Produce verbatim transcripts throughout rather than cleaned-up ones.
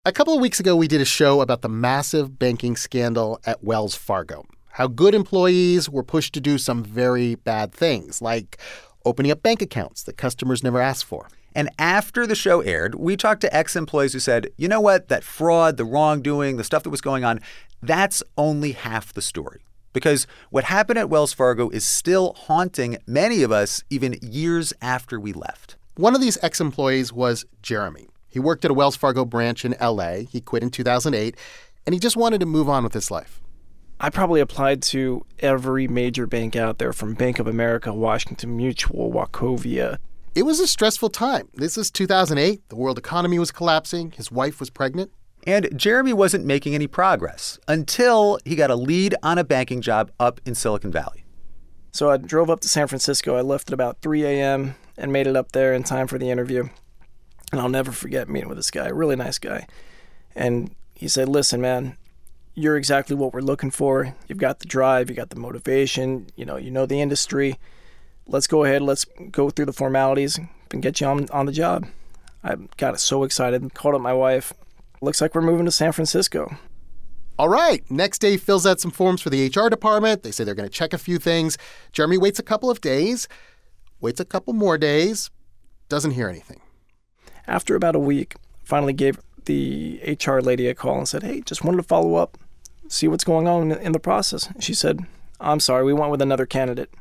A couple of weeks ago, we did a show about the massive banking scandal at Wells Fargo, how good employees were pushed to do some very bad things, like opening up bank accounts that customers never asked for. And after the show aired, we talked to ex-employees who said, you know what, that fraud, the wrongdoing, the stuff that was going on, that's only half the story. Because what happened at Wells Fargo is still haunting many of us even years after we left. One of these ex-employees was Jeremy. He worked at a Wells Fargo branch in L A. He quit in two thousand eight, and he just wanted to move on with his life. I probably applied to every major bank out there, from Bank of America, Washington Mutual, Wachovia. It was a stressful time. This is two thousand eight. The world economy was collapsing. His wife was pregnant. And Jeremy wasn't making any progress until he got a lead on a banking job up in Silicon Valley. So I drove up to San Francisco. I left at about three a.m. and made it up there in time for the interview. And I'll never forget meeting with this guy, a really nice guy. And he said, listen, man, you're exactly what we're looking for. You've got the drive, you got the motivation, you know, you know the industry. Let's go ahead, let's go through the formalities and get you on, on the job. I got so excited, called up my wife. Looks like we're moving to San Francisco. All right. Next day, he fills out some forms for the H R department. They say they're going to check a few things. Jeremy waits a couple of days, waits a couple more days, doesn't hear anything. After about a week, finally gave the H R lady a call and said, hey, just wanted to follow up, see what's going on in the process. She said, I'm sorry, we went with another candidate.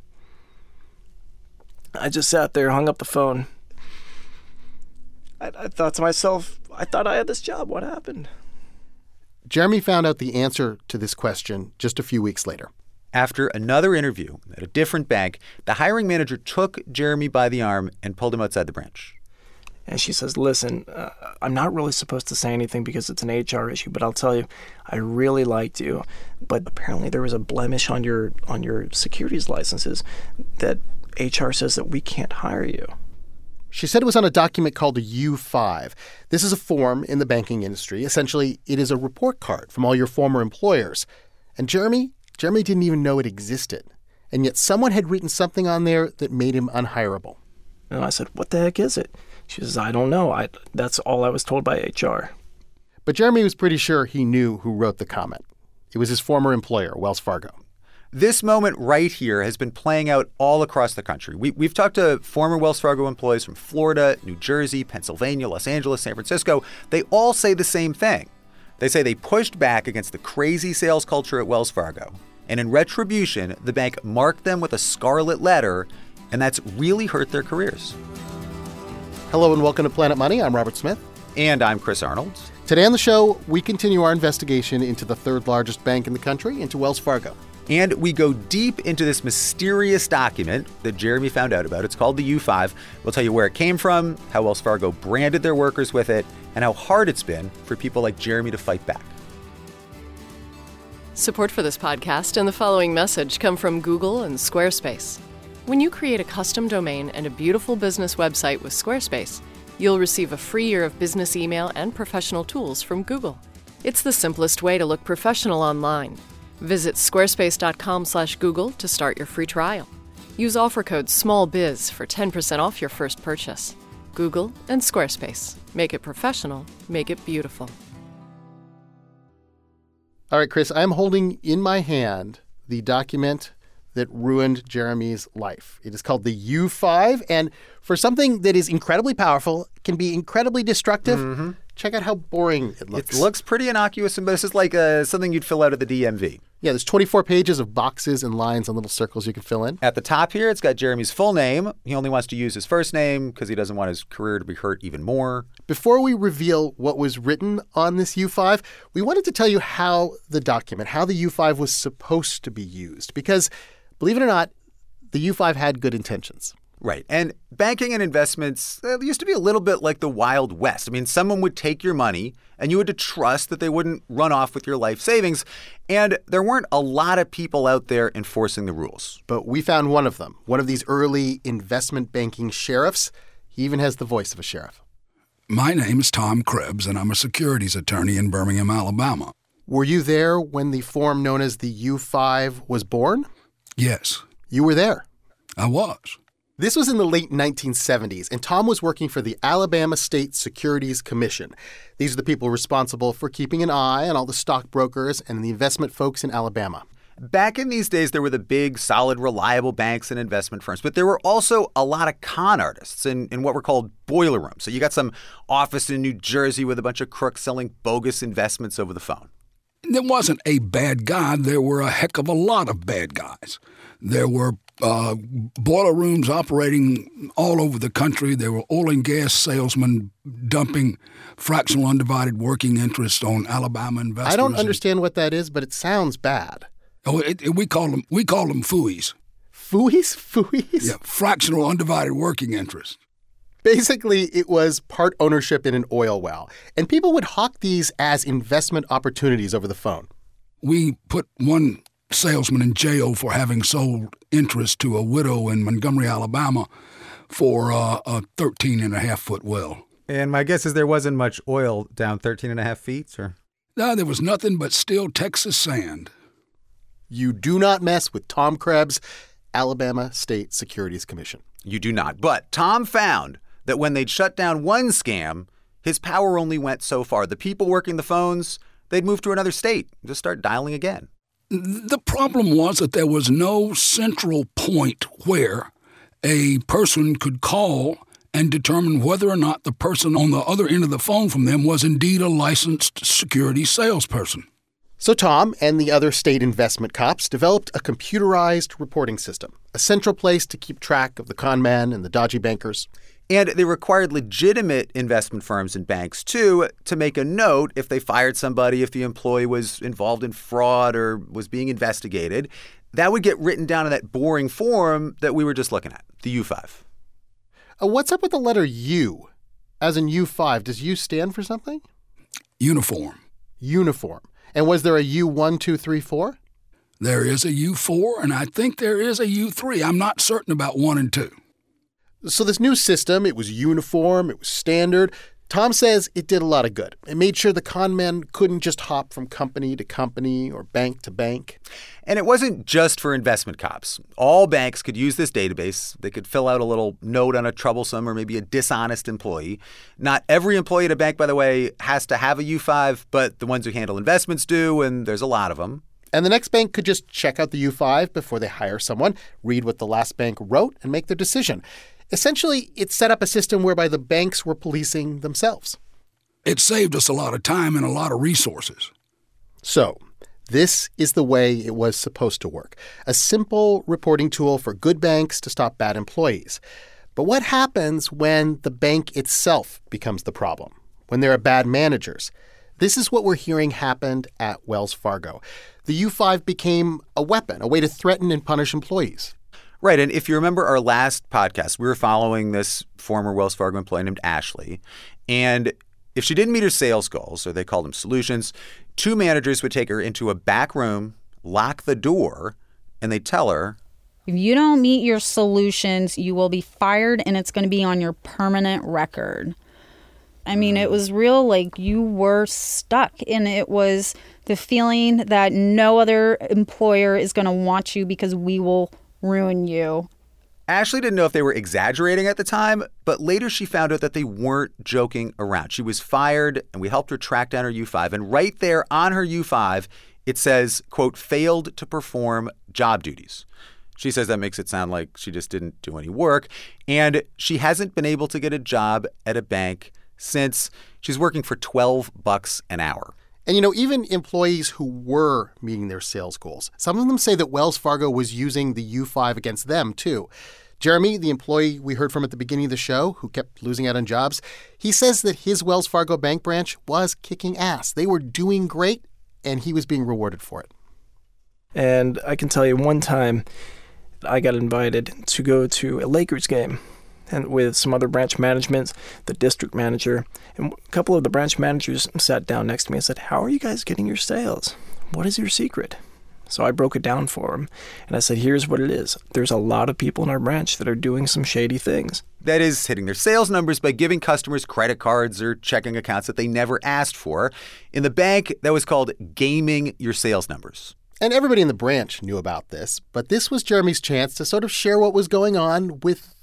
I just sat there, hung up the phone. I, I thought to myself, I thought I had this job. What happened? Jeremy found out the answer to this question just a few weeks later. After another interview at a different bank, the hiring manager took Jeremy by the arm and pulled him outside the branch. And she says, listen, uh, I'm not really supposed to say anything because it's an H R issue, but I'll tell you, I really liked you. But apparently there was a blemish on your on your securities licenses that H R says that we can't hire you. She said it was on a document called a U five. This is a form in the banking industry. Essentially, it is a report card from all your former employers. And Jeremy, Jeremy didn't even know it existed. And yet someone had written something on there that made him unhireable. And I said, what the heck is it? She says, I don't know. I, that's all I was told by H R. But Jeremy was pretty sure he knew who wrote the comment. It was his former employer, Wells Fargo. This moment right here has been playing out all across the country. We, we've talked to former Wells Fargo employees from Florida, New Jersey, Pennsylvania, Los Angeles, San Francisco. They all say the same thing. They say they pushed back against the crazy sales culture at Wells Fargo. And in retribution, the bank marked them with a scarlet letter, and that's really hurt their careers. Hello and welcome to Planet Money. I'm Robert Smith. And I'm Chris Arnold. Today on the show, we continue our investigation into the third largest bank in the country, into Wells Fargo. And we go deep into this mysterious document that Jeremy found out about. It's called the U five. We'll tell you where it came from, how Wells Fargo branded their workers with it, and how hard it's been for people like Jeremy to fight back. Support for this podcast and the following message come from Google and Squarespace. When you create a custom domain and a beautiful business website with Squarespace, you'll receive a free year of business email and professional tools from Google. It's the simplest way to look professional online. Visit squarespace.com slash Google to start your free trial. Use offer code SMALLBIZ for ten percent off your first purchase. Google and Squarespace. Make it professional. Make it beautiful. All right, Chris, I'm holding in my hand the document that ruined Jeremy's life. It is called the U five, and for something that is incredibly powerful, can be incredibly destructive. Mm-hmm. Check out how boring it looks. It looks pretty innocuous, but this is like uh, something you'd fill out at the D M V. Yeah, there's twenty-four pages of boxes and lines and little circles you can fill in. At the top here, it's got Jeremy's full name. He only wants to use his first name because he doesn't want his career to be hurt even more. Before we reveal what was written on this U five, we wanted to tell you how the document, how the U five was supposed to be used. Because, believe it or not, the U five had good intentions. Right. And banking and investments uh, used to be a little bit like the Wild West. I mean, someone would take your money and you had to trust that they wouldn't run off with your life savings. And there weren't a lot of people out there enforcing the rules. But we found one of them, one of these early investment banking sheriffs. He even has the voice of a sheriff. My name is Tom Krebs, and I'm a securities attorney in Birmingham, Alabama. Were you there when the form known as the U five was born? Yes. You were there? I was. This was in the late nineteen seventies, and Tom was working for the Alabama State Securities Commission. These are the people responsible for keeping an eye on all the stockbrokers and the investment folks in Alabama. Back in these days, there were the big, solid, reliable banks and investment firms, but there were also a lot of con artists in, in what were called boiler rooms. So you got some office in New Jersey with a bunch of crooks selling bogus investments over the phone. There wasn't a bad guy. There were a heck of a lot of bad guys. There were uh, boiler rooms operating all over the country. There were oil and gas salesmen dumping fractional undivided working interest on Alabama investors. I don't understand what that is, but it sounds bad. Oh, it, it, we call them we call them F U Is. F U Is? F U Is? Yeah, fractional undivided working interest. Basically, it was part ownership in an oil well, and people would hawk these as investment opportunities over the phone. We put one salesman in jail for having sold interest to a widow in Montgomery, Alabama, for uh, a thirteen and a half foot well. And my guess is there wasn't much oil down thirteen and a half feet, or? No, there was nothing but still Texas sand. You do not mess with Tom Krebs, Alabama State Securities Commission. You do not. But Tom found that when they'd shut down one scam, his power only went so far. The people working the phones, they'd move to another state and just start dialing again. The problem was that there was no central point where a person could call and determine whether or not the person on the other end of the phone from them was indeed a licensed security salesperson. So Tom and the other state investment cops developed a computerized reporting system, a central place to keep track of the con men and the dodgy bankers. And they required legitimate investment firms and banks, too, to make a note if they fired somebody, if the employee was involved in fraud or was being investigated. That would get written down in that boring form that we were just looking at, the U five. Uh, what's up with the letter U? As in U five, does U stand for something? Uniform. Uniform. And was there a U one, two, three, four? There is a U four, and I think there is a U three. I'm not certain about one and two. So this new system, it was uniform, it was standard. Tom says it did a lot of good. It made sure the con men couldn't just hop from company to company or bank to bank. And it wasn't just for investment cops. All banks could use this database. They could fill out a little note on a troublesome or maybe a dishonest employee. Not every employee at a bank, by the way, has to have a U five, but the ones who handle investments do, and there's a lot of them. And the next bank could just check out the U five before they hire someone, read what the last bank wrote, and make their decision. Essentially, it set up a system whereby the banks were policing themselves. It saved us a lot of time and a lot of resources. So, this is the way it was supposed to work. A simple reporting tool for good banks to stop bad employees. But what happens when the bank itself becomes the problem? When there are bad managers? This is what we're hearing happened at Wells Fargo. The U five became a weapon, a way to threaten and punish employees. Right. And if you remember our last podcast, we were following this former Wells Fargo employee named Ashley. And if she didn't meet her sales goals, or they called them solutions, two managers would take her into a back room, lock the door, and they'd tell her, if you don't meet your solutions, you will be fired and it's going to be on your permanent record. I mean, it was real, like you were stuck, and it was the feeling that no other employer is going to want you because we will ruin you. Ashley didn't know if they were exaggerating at the time, but later she found out that they weren't joking around. She was fired, and we helped her track down her U five. And right there on her U five, it says, quote, failed to perform job duties. She says that makes it sound like she just didn't do any work. And she hasn't been able to get a job at a bank since. She's working for twelve bucks an hour. And, you know, even employees who were meeting their sales goals, some of them say that Wells Fargo was using the U five against them, too. Jeremy, the employee we heard from at the beginning of the show who kept losing out on jobs, he says that his Wells Fargo bank branch was kicking ass. They were doing great, and he was being rewarded for it. And I can tell you one time I got invited to go to a Lakers game, and with some other branch management, the district manager, and a couple of the branch managers sat down next to me and said, how are you guys getting your sales? What is your secret? So I broke it down for him, and I said, here's what it is. There's a lot of people in our branch that are doing some shady things. That is, hitting their sales numbers by giving customers credit cards or checking accounts that they never asked for. In the bank, that was called gaming your sales numbers. And everybody in the branch knew about this, but this was Jeremy's chance to sort of share what was going on with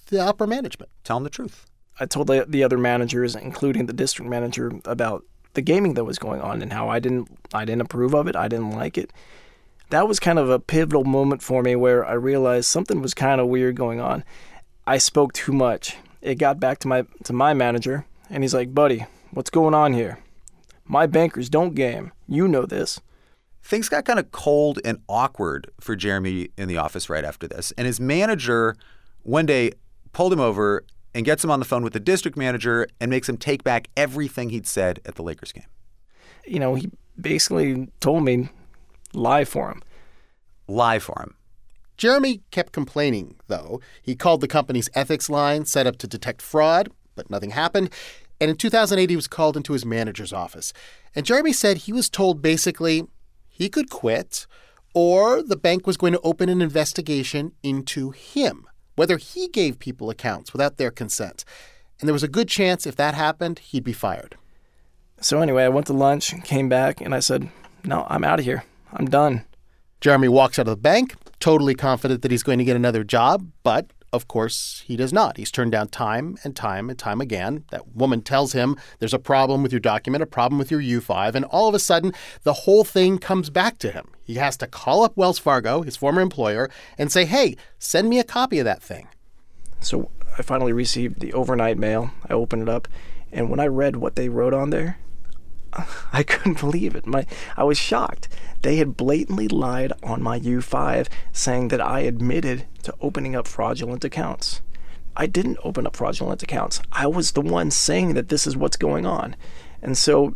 the upper management. Tell them the truth. I told the, the other managers, including the district manager, about the gaming that was going on and how I didn't I didn't approve of it. I didn't like it. That was kind of a pivotal moment for me where I realized something was kind of weird going on. I spoke too much. It got back to my to my manager, and he's like, buddy, what's going on here? My bankers don't game. You know this. Things got kind of cold and awkward for Jeremy in the office right after this. And his manager one day pulled him over and gets him on the phone with the district manager and makes him take back everything he'd said at the Lakers game. You know, he basically told me, lie for him. Lie for him. Jeremy kept complaining, though. He called the company's ethics line, set up to detect fraud, but nothing happened. And in two thousand eight, he was called into his manager's office. And Jeremy said he was told basically he could quit, or the bank was going to open an investigation into him, whether he gave people accounts without their consent. And there was a good chance if that happened, he'd be fired. So anyway, I went to lunch, came back, and I said, no, I'm out of here. I'm done. Jeremy walks out of the bank, totally confident that he's going to get another job, but of course he does not. He's turned down time and time and time again. That woman tells him there's a problem with your document, a problem with your U five, and all of a sudden the whole thing comes back to him. He has to call up Wells Fargo, his former employer, and say, hey, send me a copy of that thing. So I finally received the overnight mail. I opened it up, and when I read what they wrote on there, I couldn't believe it. My, I was shocked. They had blatantly lied on my U five, saying that I admitted to opening up fraudulent accounts. I didn't open up fraudulent accounts. I was the one saying that this is what's going on. And so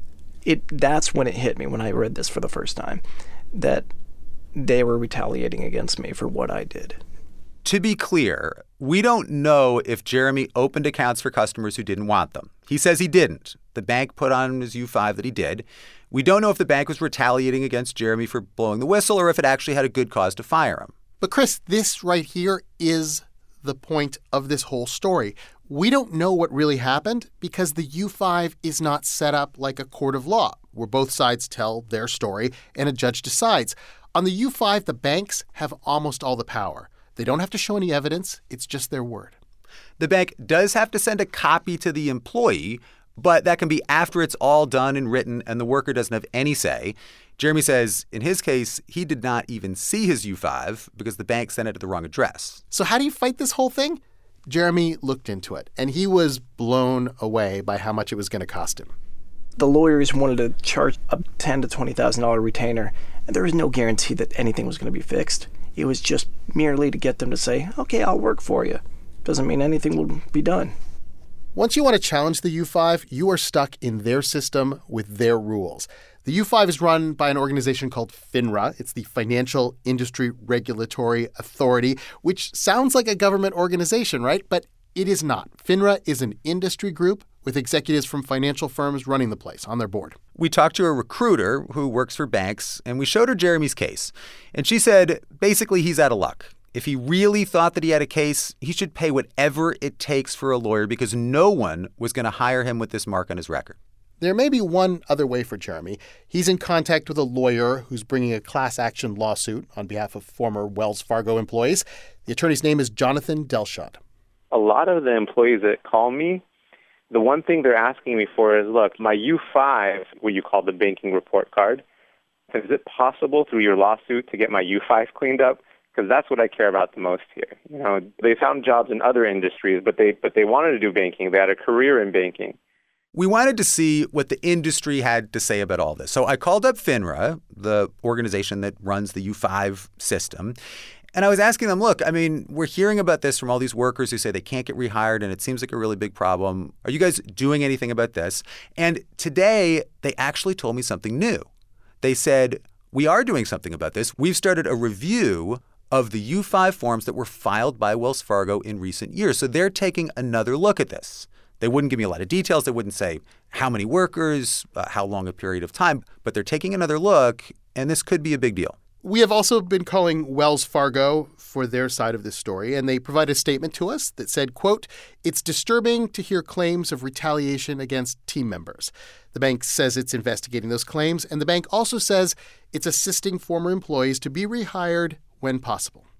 it that's when it hit me, when I read this for the first time, that they were retaliating against me for what I did. To be clear, we don't know if Jeremy opened accounts for customers who didn't want them. He says he didn't. The bank put on his U five that he did. We don't know if the bank was retaliating against Jeremy for blowing the whistle or if it actually had a good cause to fire him. But Chris, this right here is the point of this whole story. We don't know what really happened because the U five is not set up like a court of law, where both sides tell their story and a judge decides. On the U five, the banks have almost all the power. They don't have to show any evidence. It's just their word. The bank does have to send a copy to the employee, but that can be after it's all done and written and the worker doesn't have any say. Jeremy says in his case, he did not even see his U five because the bank sent it to the wrong address. So how do you fight this whole thing? Jeremy looked into it, and he was blown away by how much it was going to cost him. The lawyers wanted to charge a ten thousand to twenty thousand dollars retainer, and there was no guarantee that anything was going to be fixed. It was just merely to get them to say, okay, I'll work for you. Doesn't mean anything will be done. Once you want to challenge the U five, you are stuck in their system with their rules. The U five is run by an organization called FINRA. It's the Financial Industry Regulatory Authority, which sounds like a government organization, right? But it is not. FINRA is an industry group with executives from financial firms running the place on their board. We talked to a recruiter who works for banks, and we showed her Jeremy's case. And she said, basically, he's out of luck. If he really thought that he had a case, he should pay whatever it takes for a lawyer because no one was going to hire him with this mark on his record. There may be one other way for Jeremy. He's in contact with a lawyer who's bringing a class action lawsuit on behalf of former Wells Fargo employees. The attorney's name is Jonathan Delshad. A lot of the employees that call me, the one thing they're asking me for is, look, my U five, what you call the banking report card, is it possible through your lawsuit to get my U five cleaned up? Because that's what I care about the most here. You know, they found jobs in other industries, but they but they wanted to do banking. They had a career in banking. We wanted to see what the industry had to say about all this. So I called up FINRA, the organization that runs the U five system, and I was asking them, look, I mean, we're hearing about this from all these workers who say they can't get rehired, and it seems like a really big problem. Are you guys doing anything about this? And today, they actually told me something new. They said, we are doing something about this. We've started a review of the U five forms that were filed by Wells Fargo in recent years. So they're taking another look at this. They wouldn't give me a lot of details. They wouldn't say how many workers, uh, how long a period of time, but they're taking another look, and this could be a big deal. We have also been calling Wells Fargo for their side of this story, and they provided a statement to us that said, quote, it's disturbing to hear claims of retaliation against team members. The bank says it's investigating those claims, and the bank also says it's assisting former employees to be rehired when possible.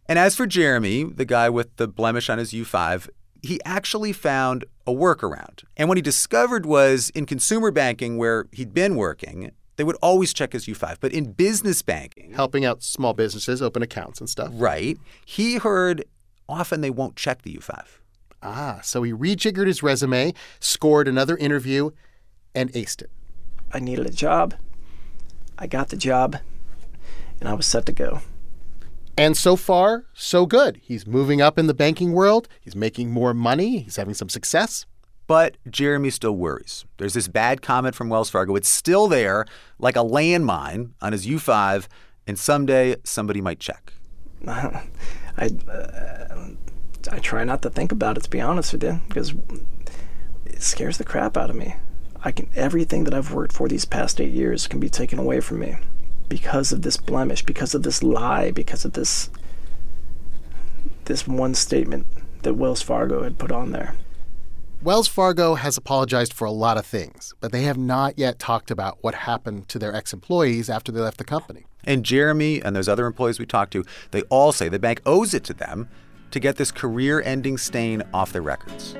And as for Jeremy, the guy with the blemish on his U five, he actually found a workaround. And what he discovered was in consumer banking, where he'd been working, they would always check his U five. But in business banking, helping out small businesses open accounts and stuff. Right. He heard often they won't check the U five. Ah, so he rejiggered his resume, scored another interview, and aced it. I needed a job. I got the job, and I was set to go. And so far, so good. He's moving up in the banking world. He's making more money. He's having some success. But Jeremy still worries. There's this bad comment from Wells Fargo. It's still there like a landmine on his U five, and someday somebody might check. I, uh, I try not to think about it, to be honest with you, because it scares the crap out of me. I can everything that I've worked for these past eight years can be taken away from me. Because of this blemish, because of this lie, because of this this one statement that Wells Fargo had put on there. Wells Fargo has apologized for a lot of things, but they have not yet talked about what happened to their ex-employees after they left the company. And Jeremy and those other employees we talked to, they all say the bank owes it to them to get this career-ending stain off their records.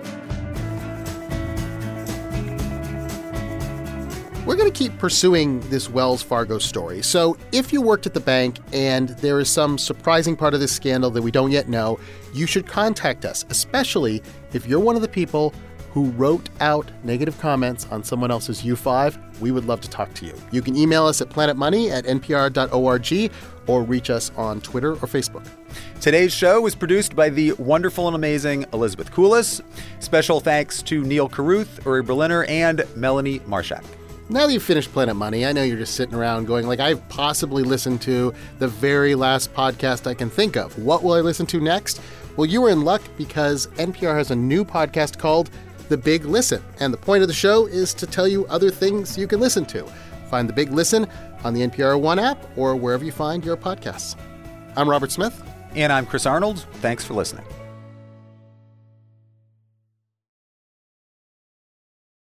We're going to keep pursuing this Wells Fargo story. So if you worked at the bank and there is some surprising part of this scandal that we don't yet know, you should contact us, especially if you're one of the people who wrote out negative comments on someone else's U five. We would love to talk to you. You can email us at planetmoney at n p r dot org or reach us on Twitter or Facebook. Today's show was produced by the wonderful and amazing Elizabeth Kulas. Special thanks to Neil Carruth, Uri Berliner, and Melanie Marshak. Now that you've finished Planet Money, I know you're just sitting around going, like, I've possibly listened to the very last podcast I can think of. What will I listen to next? Well, you were in luck because N P R has a new podcast called The Big Listen. And the point of the show is to tell you other things you can listen to. Find The Big Listen on the N P R One app or wherever you find your podcasts. I'm Robert Smith. And I'm Chris Arnold. Thanks for listening.